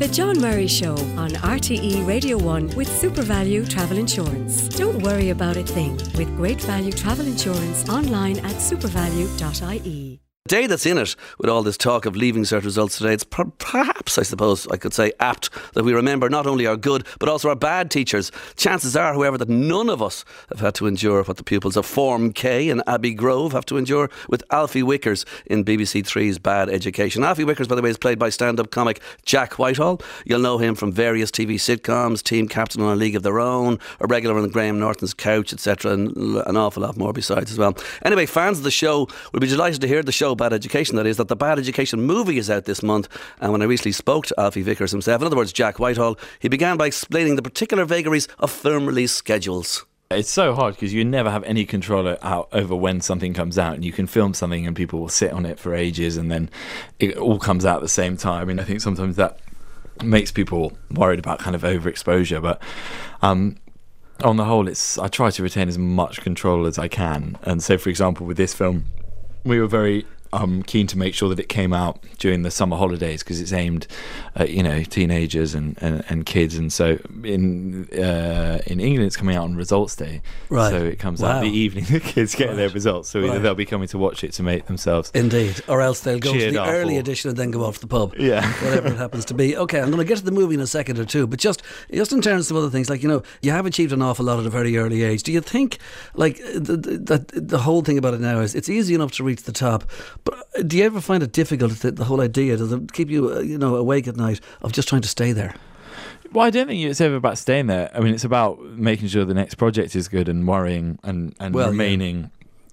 The John Murray Show on RTE Radio 1 with SuperValue Travel Insurance. Don't worry about a thing with Great Value Travel Insurance online at supervalue.ie. The day that's in it with all this talk of leaving cert results today, it's perhaps, I suppose I could say, apt that we remember not only our good but also our bad teachers. Chances are, however, that none of us have had to endure what the pupils of Form K and Abbey Grove have to endure with Alfie Wickers in BBC Three's Bad Education. Alfie Wickers, by the way, is played by stand-up comic Jack Whitehall. You'll know him from various TV sitcoms, team captain on A League of Their Own, a regular on Graham Norton's Couch, etc., and an awful lot more besides as well. Anyway, fans of the show will be delighted to hear the show Bad Education, that is, that the Bad Education movie is out this month. And when I recently spoke to Alfie Vickers himself, in other words Jack Whitehall, he began by explaining the particular vagaries of film release schedules. It's so hard because you never have any control over when something comes out, and you can film something and people will sit on it for ages and then it all comes out at the same time. I mean, I think sometimes that makes people worried about kind of overexposure, but on the whole, I try to retain as much control as I can. And so, for example, with this film, we were very keen to make sure that it came out during the summer holidays because it's aimed at teenagers and kids, and so in England it's coming out on results day, right? So it comes out the evening the kids get their results, so either they'll be coming to watch it to make themselves indeed, or else they'll go to the early or edition and then go off to the pub, whatever it happens to be. Okay, I'm going to get to the movie in a second or two, but just in terms of other things, like, you have achieved an awful lot at a very early age. Do you think, like, the whole thing about it now is it's easy enough to reach the top, but do you ever find it difficult, the whole idea? Does it keep you, awake at night of just trying to stay there? Well, I don't think it's ever about staying there. I mean, it's about making sure the next project is good and worrying and remaining,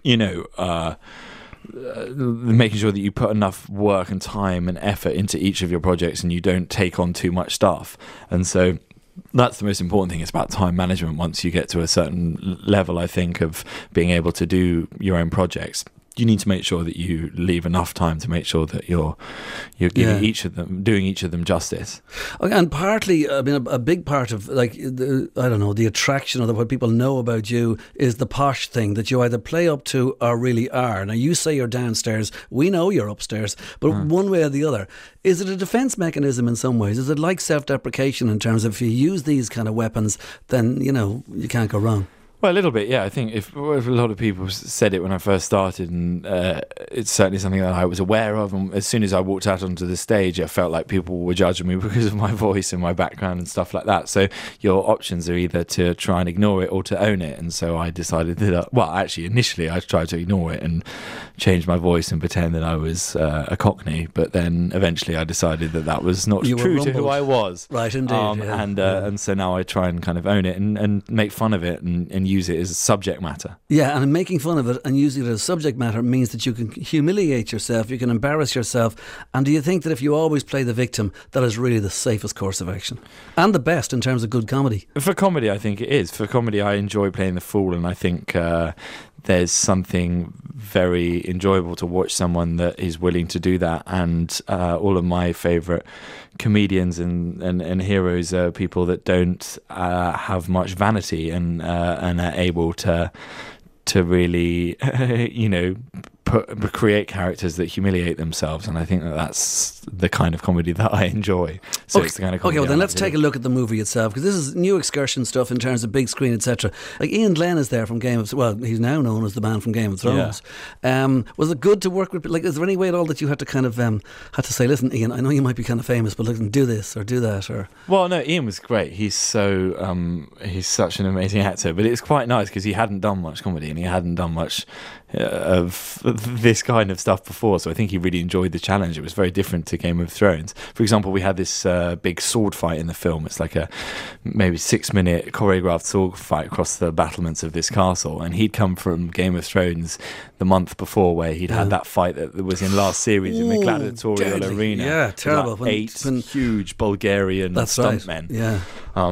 making sure that you put enough work and time and effort into each of your projects and you don't take on too much stuff. And so that's the most important thing. It's about time management once you get to a certain level, I think, of being able to do your own projects. You need to make sure that you leave enough time to make sure that you're giving doing each of them justice. And partly, I mean, a big part of, like, the attraction or what people know about you is the posh thing that you either play up to or really are. Now, you say you're downstairs, we know you're upstairs, but one way or the other. Is it a defence mechanism in some ways? Is it like self-deprecation in terms of if you use these kind of weapons, then, you can't go wrong? Well, a little bit, yeah. I think if a lot of people said it when I first started, and it's certainly something that I was aware of. And as soon as I walked out onto the stage, it felt like people were judging me because of my voice and my background and stuff like that. So your options are either to try and ignore it or to own it. And so I decided that, initially I tried to ignore it and change my voice and pretend that I was a Cockney. But then eventually I decided that was not true to who I was. Right, indeed. And so now I try and kind of own it and make fun of it and use it as subject matter. Yeah, and making fun of it and using it as subject matter means that you can humiliate yourself, you can embarrass yourself. And do you think that if you always play the victim, that is really the safest course of action? And the best in terms of good comedy? For comedy, I think it is. For comedy, I enjoy playing the fool, and I think there's something very enjoyable to watch someone that is willing to do that. And all of my favourite comedians and heroes are people that don't have much vanity and are able to really, create characters that humiliate themselves, and I think that's the kind of comedy that I enjoy. So it's the kind of comedy. Okay, well then let's take a look at the movie itself, because this is new excursion stuff in terms of big screen, etc. Like, Ian Glenn is there from Game of, well, he's now known as the man from Game of Thrones. Yeah. Was it good to work with? Like, is there any way at all that you had to kind of had to say, listen, Ian, I know you might be kind of famous, but look, do this or do that, or? Well, no, Ian was great. He's he's such an amazing actor, but it's quite nice because he hadn't done much comedy and he hadn't done much of this kind of stuff before, so I think he really enjoyed the challenge. It was very different to Game of Thrones. For example, we had this big sword fight in the film. It's like a maybe 6-minute choreographed sword fight across the battlements of this castle, and he'd come from Game of Thrones the month before, where he'd had that fight that was in last series in the gladiatorial arena. Yeah, terrible. Like 8 huge Bulgarian stuntmen. Right. Yeah.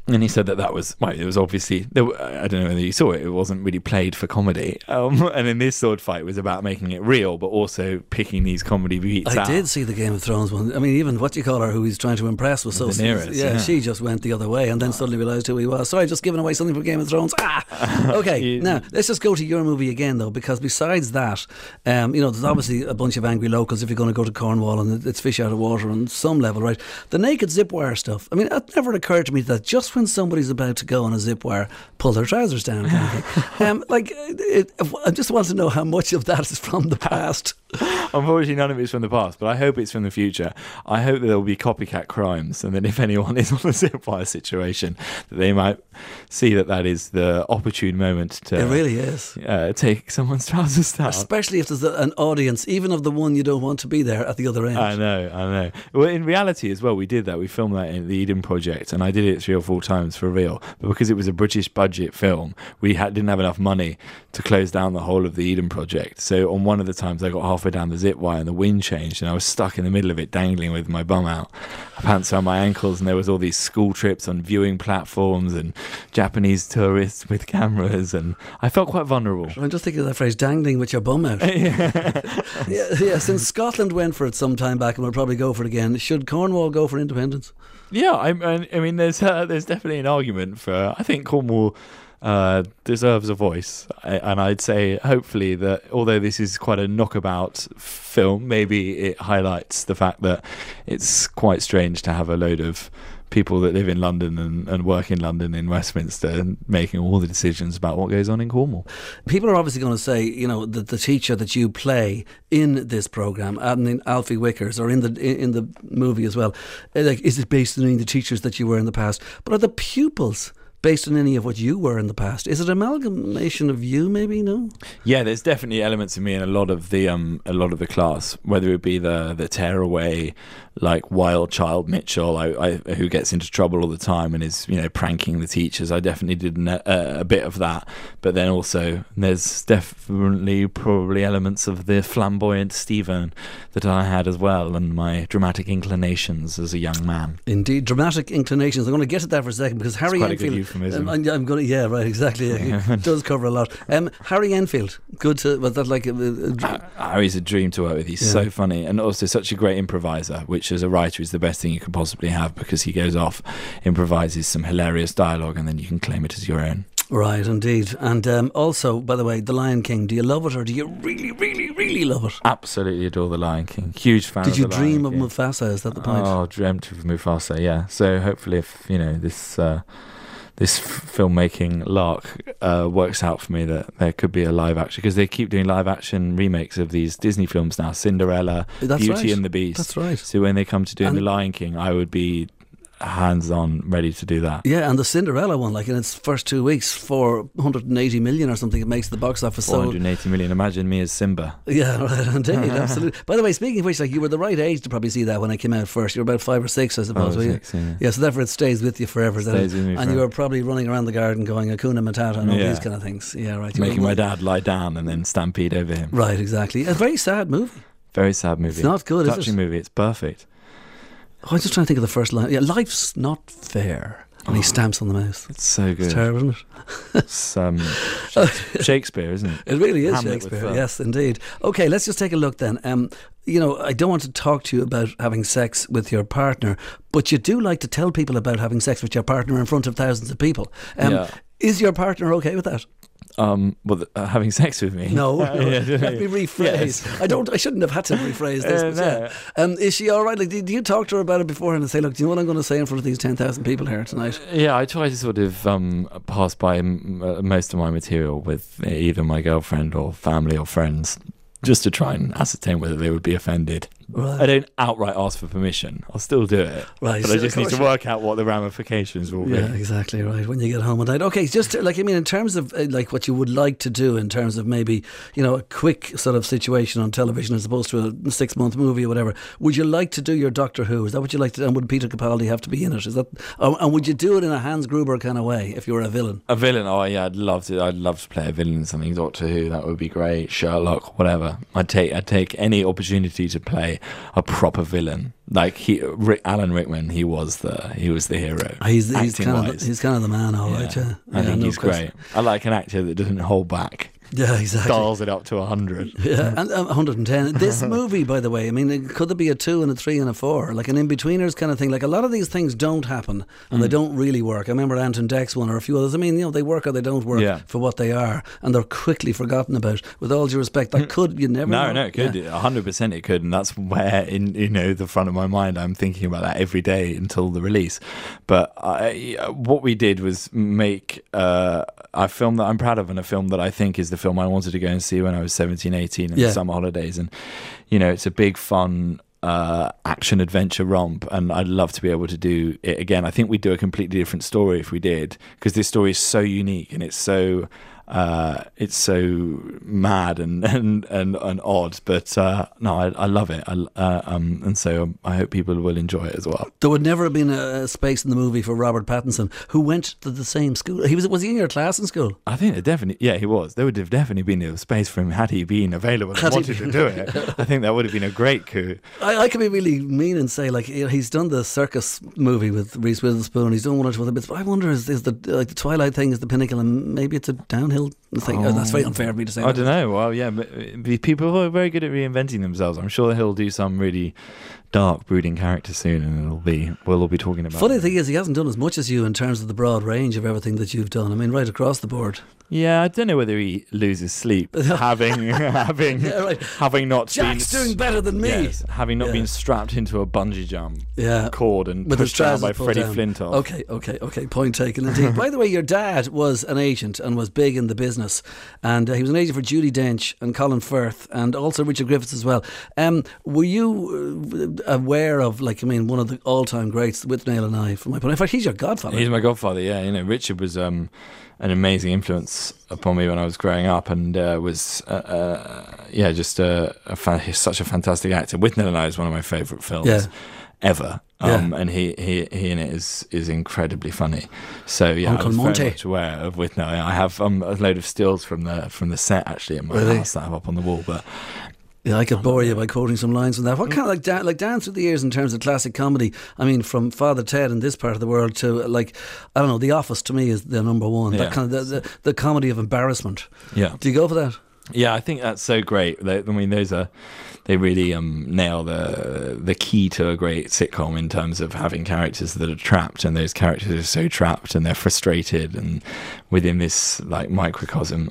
And he said that was, well, it was obviously, I don't know whether you saw it, it wasn't really played for comedy. And in this sword fight, it was about making it real, but also picking these comedy beats out. I did see the Game of Thrones one. I mean, even what you call her, who he's trying to impress, was so... Daenerys, yeah, she just went the other way and then suddenly realised who he was. Sorry, just giving away something from Game of Thrones. Okay, now, let's just go to your movie again, though, because besides that, there's obviously a bunch of angry locals if you're going to go to Cornwall, and it's fish out of water on some level, right? The naked zip wire stuff. I mean, it never occurred to me that just when somebody's about to go on a zip wire, pull their trousers down kind of thing. I just want to know how much of that is from the past. Unfortunately, none of it's from the past, but I hope it's from the future. I hope that there will be copycat crimes, and then if anyone is on a zip wire situation, that they might see that is the opportune moment to... It really is. Take someone's trousers down. Especially if there's an audience, even of the one you don't want to be there at the other end. I know. Well, in reality as well, we did that. We filmed that in the Eden Project, and I did it 3 or 4 times for real. But because it was a British budget film, we didn't have enough money to close down the whole of the Eden Project. So on one of the times, I got halfway down the zip wire and the wind changed, and I was stuck in the middle of it, dangling with my bum out, pants around my ankles, and there was all these school trips on viewing platforms and Japanese tourists with cameras, and I felt quite vulnerable. I'm just thinking of that phrase, dangling with your bum out. yeah, since Scotland went for it some time back and will probably go for it again, should Cornwall go for independence? Yeah, I mean, there's definitely an argument for... I think Cornwall deserves a voice, and I'd say hopefully that although this is quite a knockabout film, maybe it highlights the fact that it's quite strange to have a load of people that live in London and work in London in Westminster making all the decisions about what goes on in Cornwall. People are obviously going to say, that the teacher that you play in this programme, and in Alfie Wickers, or in the movie as well, is it based on any of the teachers that you were in the past? But are the pupils based on any of what you were in the past? Is it amalgamation of you, maybe? No? Yeah, there's definitely elements of me in a lot of the class, whether it be the tearaway, like wild child Mitchell, who gets into trouble all the time and is pranking the teachers. I definitely did a bit of that, but then also there's definitely probably elements of the flamboyant Stephen that I had as well, and my dramatic inclinations as a young man. Indeed, dramatic inclinations. I'm going to get to that for a second, because Harry Enfield... I'm going to, yeah, right, exactly. It does cover a lot. Harry Enfield, good to... Was that like... Harry's a dream to work with. He's so funny, and also such a great improviser, which as a writer is the best thing you can possibly have, because he goes off, improvises some hilarious dialogue, and then you can claim it as your own. Right, indeed. And also, by the way, The Lion King, do you love it, or do you really, really, really love it? Absolutely adore The Lion King. Huge fan of The Lion King. Did you dream of Mufasa? Is that the point? Oh, dreamt of Mufasa, yeah. So hopefully if, this filmmaking lark works out for me, that there could be a live action, because they keep doing live action remakes of these Disney films now, Cinderella, Beauty and the Beast. That's right. So when they come to doing The Lion King, I would be hands on ready to do that. Yeah, and the Cinderella one, like in its first 2 weeks, 480 million or something, it makes the box office. 480 million. Imagine me as Simba. Yeah, right, indeed, absolutely. By the way, speaking of which, like, you were the right age to probably see that when it came out first. You were about 5 or 6, I suppose. 5 or 6, yeah. Yeah, so therefore it stays with you forever. Stays with me and forever. You were probably running around the garden going Hakuna Matata and all these kind of things. Yeah, right. Making my dad lie down and then stampede over him. Right, exactly. A very sad movie. Very sad movie. It's not good, is it? Touching movie. It's perfect. Oh, I'm just trying to think of the first line. Yeah, life's not fair. And he stamps on the mouth. It's so good. It's terrible, isn't it? It's Shakespeare, isn't it? It really is Hamlet Shakespeare. Yes, indeed. Okay, let's just take a look then. I don't want to talk to you about having sex with your partner, but you do like to tell people about having sex with your partner in front of thousands of people. Is your partner okay with that? Having sex with me? No. Let me rephrase. Yes. I shouldn't have had to rephrase this. No. Is she all right? Like, do you talk to her about it beforehand and say, look, do you know what I'm going to say in front of these 10,000 people here tonight? Yeah, I try to sort of pass by most of my material with either my girlfriend or family or friends, just to try and ascertain whether they would be offended. Right. I don't outright ask for permission. I'll still do it. Right. But I just need to work out what the ramifications will be. Yeah, exactly right. When you get home at night. Okay, just in terms of like what you would like to do in terms of maybe, a quick sort of situation on television as opposed to a 6-month movie or whatever, would you like to do your Doctor Who? Is that what you like to do? And would Peter Capaldi have to be in it? Is that? And would you do it in a Hans Gruber kind of way if you were a villain? A villain? Oh yeah, I'd love to. I'd love to play a villain in something. Doctor Who, that would be great. Sherlock, whatever. I'd take any opportunity to play a proper villain. Like Alan Rickman, he was the hero. He's kind of the man, all right. Yeah. I think he's great. I like an actor that doesn't hold back. Yeah, exactly. Dials it up to 100. Yeah, and 110. This movie, by the way, I mean, could there be a 2 and a 3 and a 4? Like an in-betweeners kind of thing. Like a lot of these things don't happen and they don't really work. I remember Anton Deck's one or a few others. I mean, they work or they don't work for what they are, and they're quickly forgotten about. With all due respect, that could, you never know. No, it could. 100% it could. And that's where, in the front of my mind, I'm thinking about that every day until the release. But what we did was make a film that I'm proud of, and a film that I think is the film I wanted to go and see when I was 17, 18 in the summer holidays. And, it's a big, fun action adventure romp, and I'd love to be able to do it again. I think we'd do a completely different story if we did, because this story is so unique and it's so mad and odd, but no, I love it. And so I hope people will enjoy it as well. There would never have been a space in the movie for Robert Pattinson, who went to the same school. Was he in your class in school? I think he was. There would have definitely been a space for him had he been available and wanted to do it. I think that would have been a great coup. I could be really mean and say, like, he's done the circus movie with Reese Witherspoon. He's done one or two other bits, but I wonder is the Twilight thing is the pinnacle, and maybe it's a downhill thing. That's very unfair of me to say. I don't know. Well, yeah, but people are very good at reinventing themselves. I'm sure he'll do some really dark, brooding character soon, and we'll all be talking about. Funny thing is, he hasn't done as much as you in terms of the broad range of everything that you've done. I mean, right across the board. Yeah, I don't know whether he loses sleep having not Jack's doing better than me. Yes, having not been strapped into a bungee jump cord and with pushed down by Freddie Flintoff. Okay. Point taken indeed. By the way, your dad was an agent and was big in the business, and he was an agent for Judi Dench and Colin Firth and also Richard Griffiths as well. Were you aware of, one of the all-time greats, Withnail and I, from my point? In fact, he's your godfather. He's my godfather. Yeah, Richard was an amazing influence upon me when I was growing up, and was just such a fantastic actor. Withnail and I is one of my favourite films ever. And he in it is incredibly funny. So Uncle I'm Monty. very much aware of Withnail. I have a load of stills from the set actually in my house that I have up on the wall, but. Yeah, I could bore you by quoting some lines from that. What kind of like down through the years in terms of classic comedy? I mean, from Father Ted in this part of the world to I don't know, The Office to me is the number one. That kind of the comedy of embarrassment. Yeah, do you go for that? Yeah, I think that's so great. They really nail the key to a great sitcom in terms of having characters that are trapped, and those characters are so trapped and they're frustrated and within this microcosm.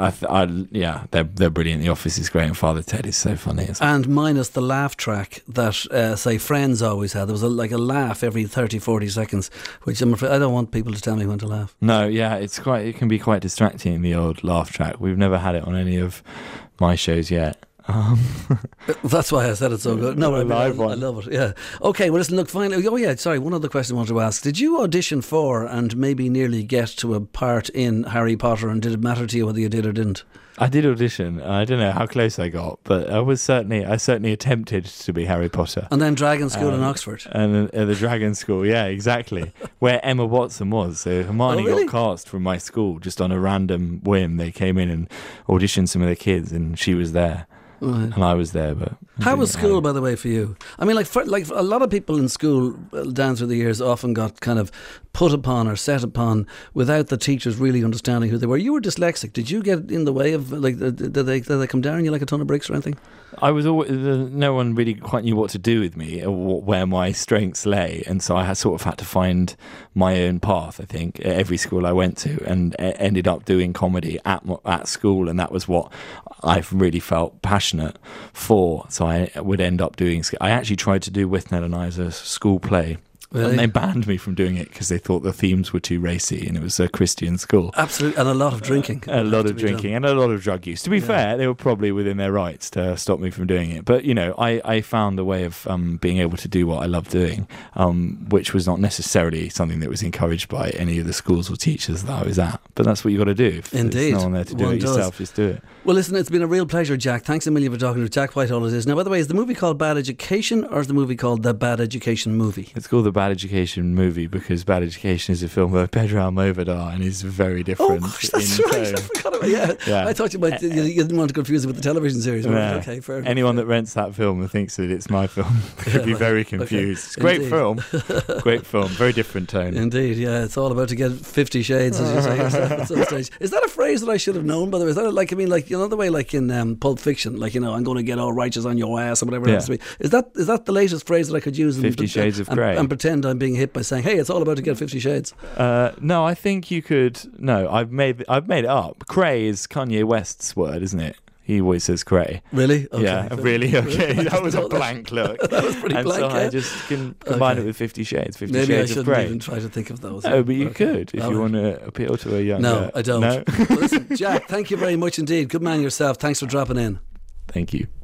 They're brilliant. The Office is great, and Father Ted is so funny. And minus the laugh track that say Friends always had. There was a laugh every 30-40 seconds, which I'm afraid I don't want people to tell me when to laugh. No, yeah, it can be quite distracting, the old laugh track. We've never had it on any of my shows yet. That's why I said it's so good. No, I love it. Yeah. Okay. Well, listen. Look. Finally. Oh, yeah. Sorry. One other question I wanted to ask. Did you audition for and maybe nearly get to a part in Harry Potter? And did it matter to you whether you did or didn't? I did audition. I don't know how close I got, but I certainly attempted to be Harry Potter. And then Dragon School in Oxford. And the Dragon School, yeah, exactly. Where Emma Watson was. So Hermione got cast from my school just on a random whim. They came in and auditioned some of the kids, and she was there. Right. And I was there, but how was school, by the way, for you? I mean, like a lot of people in school down through the years often got kind of put upon or set upon without the teachers really understanding who they were. You were dyslexic. Did you get in the way of did they come down on you like a ton of bricks or anything? I was always, no one really quite knew what to do with me or where my strengths lay, and so I sort of had to find my own path, I think, at every school I went to, and ended up doing comedy at school, and that was what I've really felt passionate for. So I would end up doing. I actually tried to do Withnail and I as a school play. Really? And they banned me from doing it because they thought the themes were too racy, and it was a Christian school. Absolutely, and a lot of drinking. A lot of drinking and a lot of drug use. To be fair, they were probably within their rights to stop me from doing it. But, I found a way of being able to do what I love doing, which was not necessarily something that was encouraged by any of the schools or teachers that I was at. But that's what you got to do. If Indeed. There's no one there to do it yourself, just do it. Well, listen, it's been a real pleasure, Jack. Thanks a million for talking to Jack Whitehall. It is. Now, by the way, is the movie called Bad Education, or is the movie called The Bad Education Movie? It's called The Bad Education movie because Bad Education is a film by Pedro Almodovar and is very different. Oh, gosh, that's right. I forgot about yeah. I thought you might. You didn't want to confuse it with the television series. Right? Okay, fair enough. Anyone that rents that film and thinks that it's my film could be very confused. It's a great film. Great film. Very different tone. Indeed, yeah. It's all about to get 50 Shades, as you say at some stage. Is that a phrase that I should have known, by the way? Is that like, I mean, like, you know, the way like in Pulp Fiction, like, you know, I'm going to get all righteous on your ass or whatever it has to be. Is that the latest phrase that I could use? 50 Shades of Grey. And pretend I'm being hit by saying, hey, it's all about to get 50 Shades. No, I think you could. No, I've made it up. Cray is Kanye West's word, isn't it? He always says cray. Really? Okay. Yeah, really? Okay. That was a blank look. That was pretty blank, so I just can combine it with 50 Shades. 50 Maybe Shades of Grey. I shouldn't even try to think of those. No, but you could if you want to appeal to a younger... No, I don't. No? Well, listen, Jack, thank you very much indeed. Good man yourself. Thanks for dropping in. Thank you.